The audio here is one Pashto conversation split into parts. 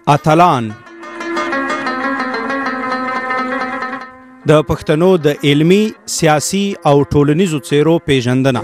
اتلان د پښتنو د علمی، سیاسي او ټولنیزو څیرو پیژندنه.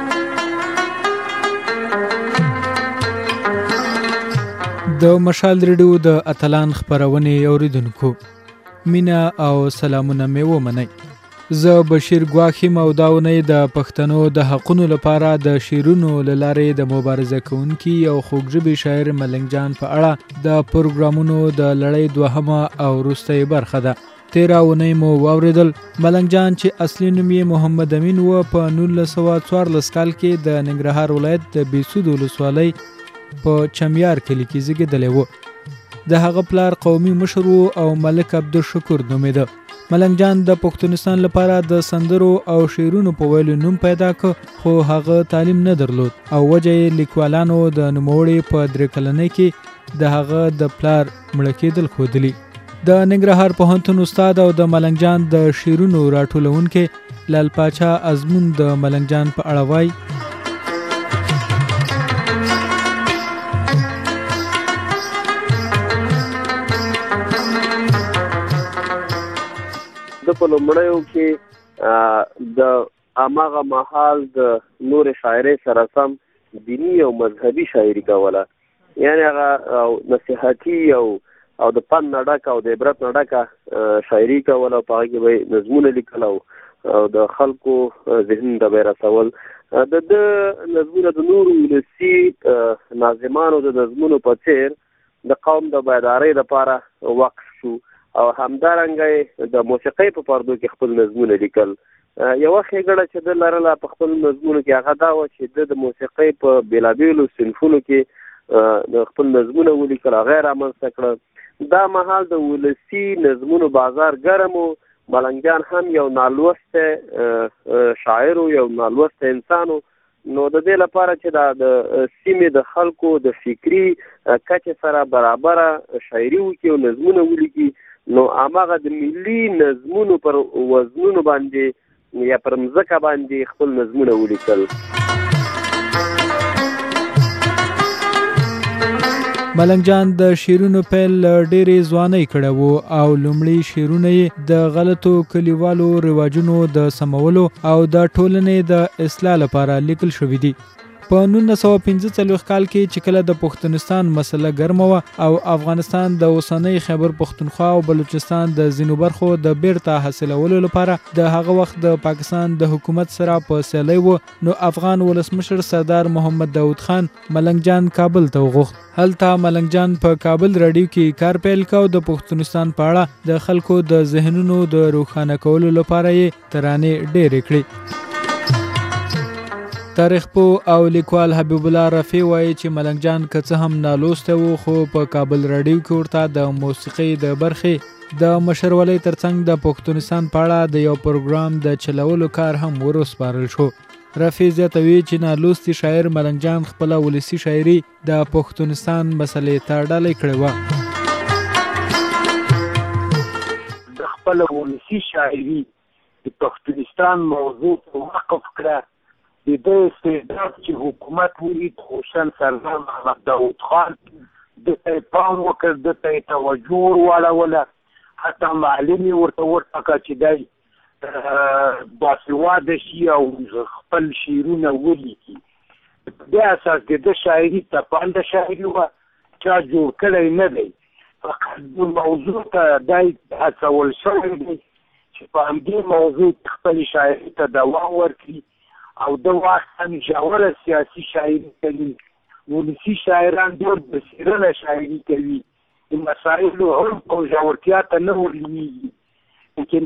د مشال ریډیو د اتلان خبرونه اوریدونکو مینا او سلامونه مې ومنئ. زه بشیر ګواخیم او داونه د پښتنو د حقونو لپاره د شیرونو لاره د مبارزه کوونکی او خوږژبي شاعر ملنګ جان په اړه د پروګرامونو د لړۍ دوهمه او وروستۍ برخه ده. 13 اونۍ مو واوریدل. ملنګ جان چې اصلي نوم یې محمد امین و، په 1914 کال کې د ننګرهار ولایت د بیسود ولسوالۍ په چمیار کلي کې زیږیدلی و. د هغه پلار قومي مشر او ملک عبدالشکور نومېده. ملنګ جان د پښتونستان لپاره د سندرو او شعرونو په ویلو نوم پیدا کړ، خو هغه تعلیم نه درلود او وجه یې لیکوالانو د نوموړي په 3 کلنۍ کې د هغه د پلار مړه کېدل ښودلي. د ننګرهار پوهنتون استاد او د ملنګ جان د شعرونو راټولونکی لال پاچا ازمون د ملنګ جان په اړه وایي: د په لومړیو کې د هماغه مهال د نورې شاعرۍ سره سم دیني او مذهبي شاعري کوله، یعنې هغه نصیحتي او د پند نه ډکه او د عبرت نه ډکه شاعري کوله، او په هغه کې به یې نظمونه لیکل او د خلکو ذهن ته به یې رسول. د ده نظمونه د نورو ولسي ناظمانو د نظمونو په څېر د قوم د بیدارۍ لپاره وقف شو، او همدارنګه د موسیقۍ په پردو کې خپل نظمونه لیکل. یوه ښېګړه چې ده لرله په خپل نظمونو کې هغه دا وه چې د موسیقۍ په بېلابېلو صنفونو کې د خپل نظمونه ولیکل، هغه یې رامنځته کړه. دا مهال د ولسي نظمونو بازار ګرم و. ملنګ جان هم یو نالوستی شاعر و، یو نالوستی انسان و. نو د دې لپاره چې دا د سیمې د خلکو د فکري کچې سره برابره شاعري وکړي او نظمونه ولیکي، نو هماغه د ملي نظمونو پر وزنونو باندې یا پر مځکه باندې خپل نظمونه ولیکل. ملنګ جان د شعرونو پیل ډېرې ځوانۍ کړی و او لومړي شعرونه یې د غلطو کلیوالو رواجونو د سمولو او د ټولنې د اصلاح لپاره لیکل شوي دي. په 1945 کال کې چې کله د پښتونستان مسله ګرمه وه او افغانستان د اوسنۍ خیبر پښتونخوا او بلوچستان د ځینو برخو د بیرته حاصلولو لپاره د هغه وخت د پاکستان د حکومت سره په سیالۍ و، نو افغان ولسمشر سردار محمد داود خان ملنګ جان کابل ته وغوښت. هلته ملنګ جان په کابل راډیو کې کار پیل کړ او د پښتونستان په اړه د خلکو د ذهنونو د روښانه کولو لپاره یې ترانې ډېرې کړې. تاریخ پوه او لیکوال حبیب الله رفیع وایي چې ملنګ جان که څه هم نالوستی و، خو په کابل راډیو کې ورته د موسیقۍ د برخې د مشرولۍ ترڅنګ د پښتونستان په اړه د یو پروګرام د چلولو کار هم وروسپارل شو. رفیع زیاتوي چې نالوستی شاعر ملنګ جان خپله ولسي شاعري د پښتونستان مسلې ته ډالۍ کړې وه. د خپله ولسي شاعري د پښتونستان موضوع ته وقف کړه. د ده استعداد چې حکومت ولید، خصوصا سردار محمد داود خان ده ته یې پام وکړ، ده ته یې توجه ور واړوله، حتی معلم یې ورته وټاکه چې دی باسواده شي او خپل شعرونه ولیکي. په دې اساس د ده شاعري تپانده شاعري وه، چا جوړ کړی نه دی. فقط د موضوع ته دی هڅول شوی دی چې په همدې موضوع خپلې شاعري ته دوام ورکړي، او د واقعا ژوره سیاسي شاعري کوي. ولسي شاعران ډېر بصیرنه شاعري کوي، د مسایلو عمق او ژورتیا ته نه ورلویږي، لیکن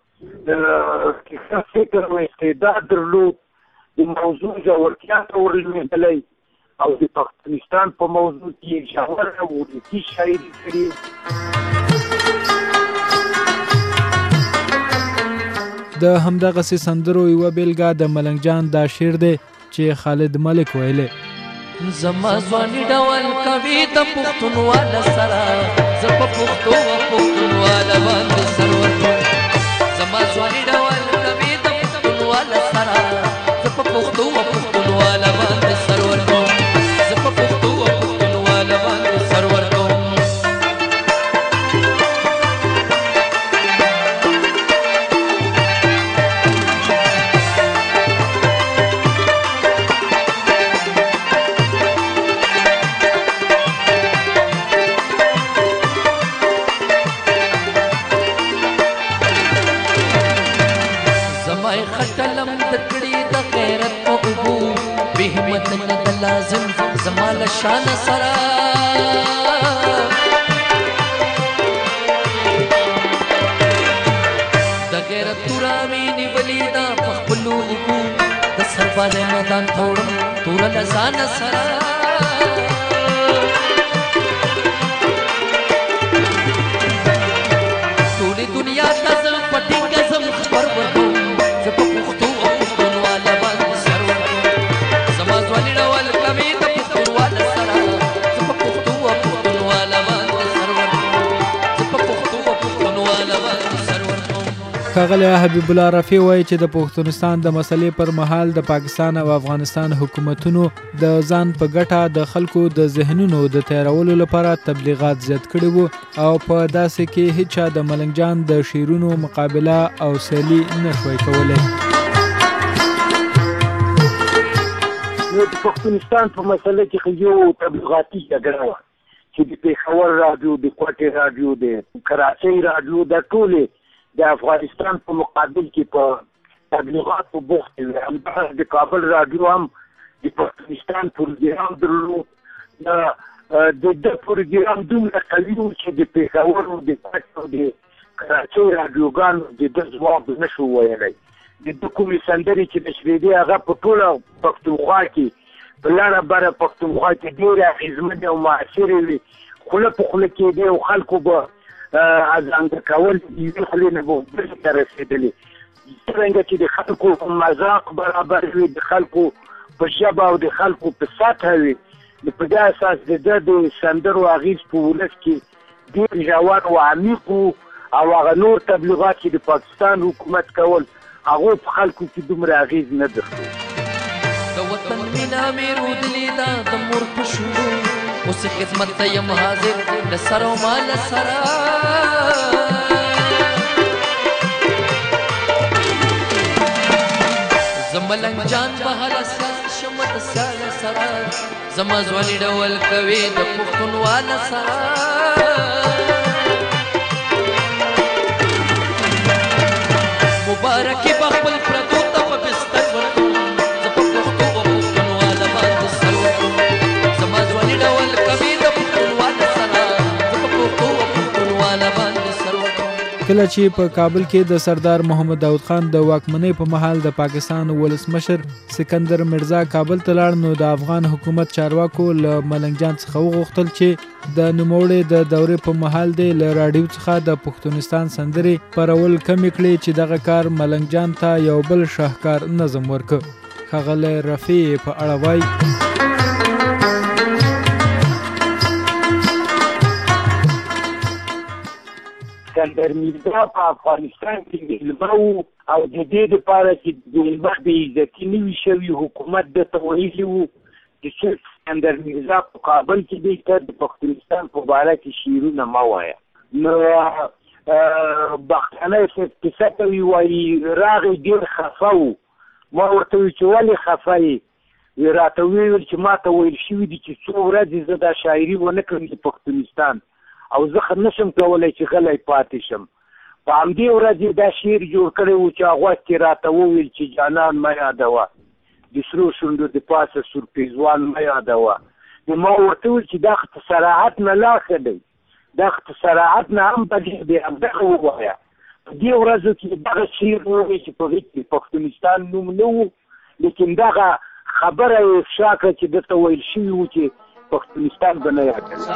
دا فکر او استعداد درلود د موضوع ژورتیا ته ورلوېدلی، او د پښتونستان په موضوع کې ژوره ولسي شاعري کړې. د همدغسې سندرو یوه بیلګه د ملنګ جان دا شعر دی چې خالد ملک ویلی: زما ځواني ډول کوي د پښتونواله سره، زه په پښتو و پښتونواله باندې سر ورکوم. زما ځواني ډول کوي د پښتونواله سره، زه په پښتو و پښتونواله باندې سر ورکوم. زه په پښتو و پښتونواله باندې سر ورکوم. کاظم زما له شان سره د غیرت توره مې نیولې ده په خپلو اوږو د سربازۍ میدان ته وړم توره له ځانه سره ټولې دنیا ته زه په ټینګه ځم خبر ورکوم زه په پښتو او پښتونواله باندې سر ورکوم زما ځواني ډول کوي د پښتونواله سره زه په پښتو او پښتونواله باندې سر ورکوم زه په پښتو او پښتونواله باندې سر ورکوم. ښاغلی حبیب الله رفیع وایي چې د پښتونستان د مسلې پر مهال د پاکستان او افغانستان حکومتونو د ځان په ګټه د خلکو د ذهنونو د تیارولو لپاره تبلیغات زیات کړي وو او په داسې کې هیچا د ملنګ جان د شعرونو مقابله او سیالي نه شوی کولی. نو د پښتونستان په مسله کې یو تبلیغاتي جګړه وه چې د پېښور راډیو د کوټې راډیو د کراچۍ راډیو دا ټولې د افغانستان په مقابل کې په تبلیغاتو بوخت وي. همدغه د کابل راډیو هم د پښتونستان پروګرام درلود. د ده پروګرام دومره قوي و چې د پېښور د کوټې او د کراچۍ راډیوګانو د ده ځواب نه شو ویلی. د ده کومې سندرې چې نشرېدې هغه په ټوله پښتونخوا کې په لړه بره پښتونخوا کې ډېرې اغېزمنې او مؤثرې وي. خوله په خوله کېدې او خلکو به ازانګه کول یوې خولې نه به بلې ته رسېدلې. څرنګه چې د خلکو په مذاق برابر وي د خلکو په ژبه او د خلکو په سطحه وي نو په دې اساس د ده د سندرو اغېز په ولس کې ډېر ژور او عمیق و او هغه نور تبلیغات چې د پاکستان حکومت کول هغو په خلکو کې دومره اغېز نه درلود. د وطن مینه مې رودلې ده د مور په شونډو اوس خدمت ته یم حاضر له سره او ما له سره زه ملنګ جان به هله سیال شم د سیاله سره زما ځواني ډول کوي د پښتونواله سره مبارکي به خپل پردو ته په بستر ورکوم زه په پښتو او پښتونواله باندې سر ورکوم زما ځواني ډول کوي د پښتونواله سره زه په پښتو او پښتونواله باندې سر ورکوم. کله چې په کابل کې د سردار محمد داود خان د واکمنۍ په مهال د پاکستان ولسمشر سکندر مرزا کابل ته لاړ نو د افغان حکومت چارواکو له ملنګ جان څخه وغوښتل چې د نوموړي د دورې په مهال دی له راډیو څخه د پښتونستان سندرې خپرول کمې کړي چې دغه کار ملنګ جان ته یو بل شاهکار نظم ورکړ. ښاغلی رفیع په اړه وایي سکندر مرزا په افغانستان کې مېلمه و او د دې دپاره چې د مېلمه بې عزتي نه وي شوي حکومت ده ته ویلي وو چې صرف سکندر مرزا په کابل کې دی ته د پښتونستان په باره کې شعرونه مه وایه. نو بختانه کیسه کوي وایي راغی ډېر خفه و. ما ورته وویل چې ولې خفه یې؟ راته ویل چې ما ته ویل شوي دي چې څو ورځې زه دا شاعري ونه کړم د پښتونستان او زه نشم کولی چې غلی پاتې شم. په همدې ورځ یې دا شعر جوړ کړی و چې هغه وخت یې راته وویل چې جانان مه یادوه د سرو شونډو د پاسه سور پیزوان مه یادوه. نو ما ورته وویل چې دا خو صراحت نه لا ښه دی دا خو صراحت نه هم بدې دی همدغه ووایه. په دې ورځو کې دغه شعر ووایي چې په هېڅ کې پښتونستان نوم نه و لیکن دغه خبره یې افشا کړه چې دته ویل شوي و چې پښتونستان به نه یاد کوي.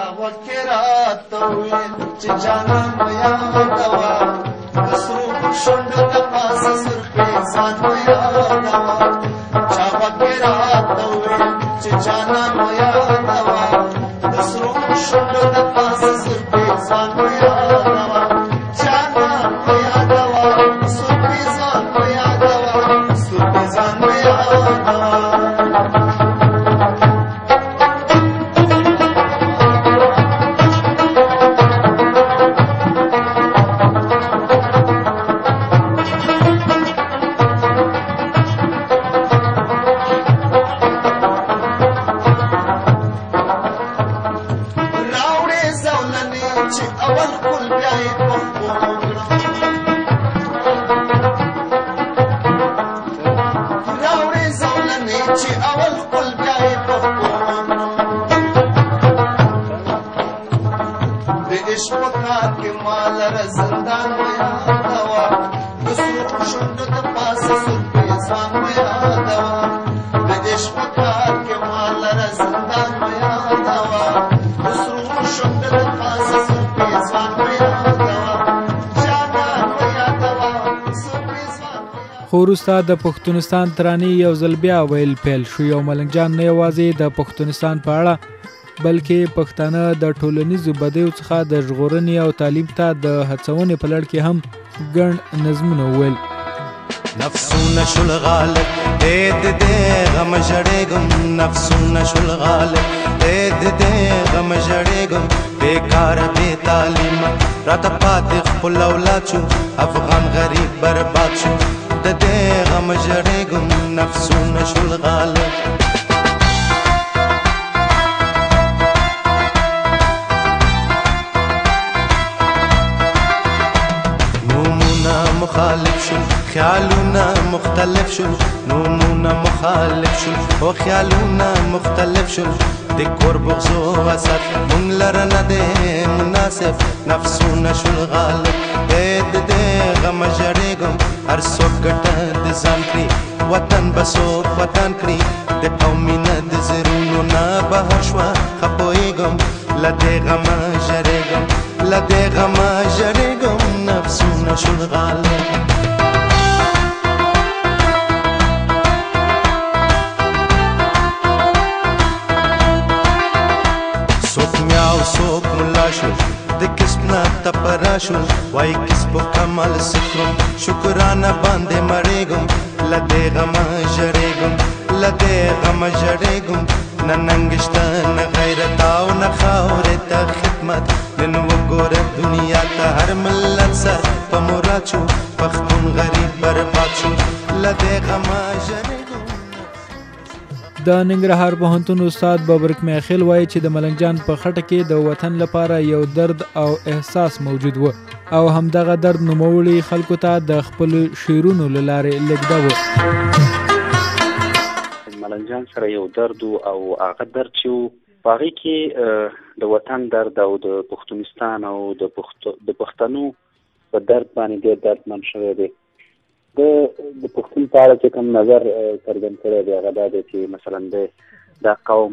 چې اول خپل بیا یې پخپل کار کې مال رزندان میا دوا د سرو شوند د پاسه سر پیسان میا دوا د عشق کار کې مال رزندان میا دوا د سرو شوند د پاسه سر پیسان میا دوا جانان میا دوا سر پیسان خو وروسته د پښتونستان ترانې یو ځل بیا ویل پیل شو. یو ملنګ جان نه یوازې د پښتونستان په اړه بلکې پښتانه د ټولنیزو بدیو څخه د ژغورنې او تعلیم ته د هڅونې په لړ کې هم ګڼ نظمونه وویل. نفسونه شل غالب دې غم جړېږم نفسونه شل غالب دې غم جړېږم بیکار بې تعلیم راته پاتې خپل اولاد شو افغان غریب برباد شو د دې غم جړېږم نفسونه شل غالب مخالف شو خیالونه مختلف شو نومونه مخالف شو او خیالونه مختلف شو د کور بغض او حسد مونږ لره نه دی مناسب نفسونه شول غالب دې غم جړېږم هر څوک ګټه د ځان کړي وطن به څوک وطن کړي د قومي نه د زړونو نه بهر شوه ښه پوهېږم له دې غمه جړېږم له دې غمه جړېږم نفسونه شول غالب څوک ملا شو د کسب نه تپرا شو وای کسب کمال سکرم شکرانه باندې مړېږم له دې غمه جړېږم له دې غمه جړېږم نه ننګشته نه غیرت او نه خاورې ته خدمت نن وګوره دنیا ته هر ملت سر په مراد شو پښتون غریب برباد شو له دې غمه جړېږم. د ننګرهار پوهنتون استاد بابرک میاخیل وایي چې د ملنګ جان په خټه کې د وطن لپاره یو درد او احساس موجود و او همدغه درد نوموړي خلکو ته د خپل شعرونو له لارې لېږداوه. ملنګ جان سره یو درد او هغه درد چې په هغې کې د وطن درد او د پښتونستان او د پښتنو په درد باندې ډېر دردمن شوی دی. د پښتون په اړه چې کوم نظر څرګند کړی دی هغه دا دی چې مثلا دا قوم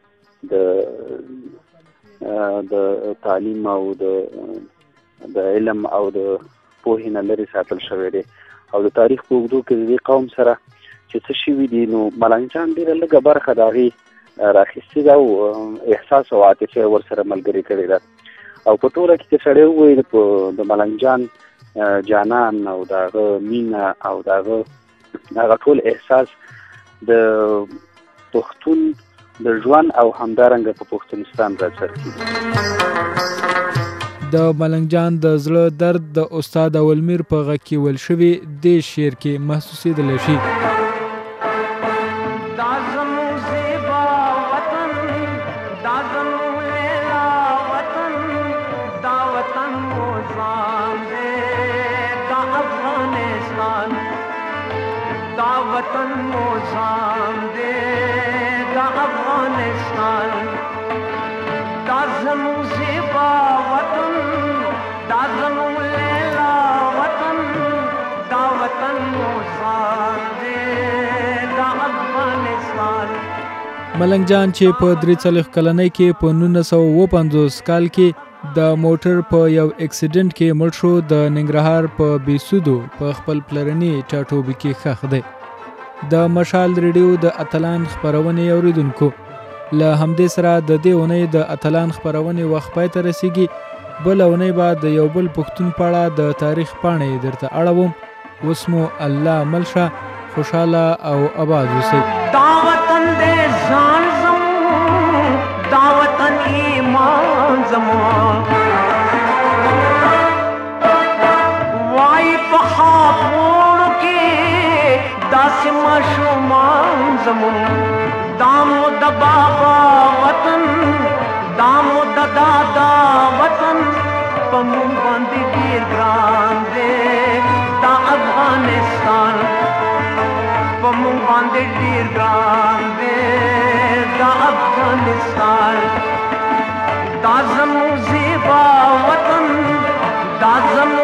د تعلیم او د علم او د پوهې نه لرې ساتل شوی دی او د تاریخ په اوږدو کې د دې قوم سره چې څه شوي دي نو ملنګ جان ډېره لږه برخه د هغې راخیستې ده او احساس او عاطفه ورسره ملګرې کړې ده او په ټوله کې چې سړی ووایي د ملنګ جان جانان او داغه مینه او داغه ټول احساس د پښتون د ژوند او همدارنګه په پښتونستان راڅرخي. د ملنګ جان د زړه درد د استاد اولمیر په غږ کې ویل شوي دې شعر کې محسوسېدلی شي. वतन मोजाम दे दा अफगानिस्तान दा ज़मू ज़ेबा वतन दा ज़मू लैला वतन दा वतन मोजाम दे दा अफगानिस्तान. ملنګ جان چې په 43 کلنۍ کې په 1950 کال کې د موټر په یو اکسیډنټ کې مړ شو د ننګرهار په بیسودو په خپل پلرني ټاټوبي کې ښخ دی. د مشال ریډیو د اتلان خپرونې اوریدونکو له همدې سره د دې اونۍ د اتلان خپرونې وخت پای ته رسیږي. بل اونۍ به د یو بل پښتون په اړه د تاریخ پاڼې درته اړوم. اوس مو الله ملشه خوشحاله او آباد اوسئ. دا وطن دې ځان زمون دا وطن ایمان زمون وای په خاطرونو کې داسې ماشومان زمون دامو د بابا وطن دامو د دادا وطن په مونږ باندې ډېر ګران دی دا افغانستان په مونږ باندې ډېر ګران دی دا افغانستان دا زموږ دبا وطن دا زمون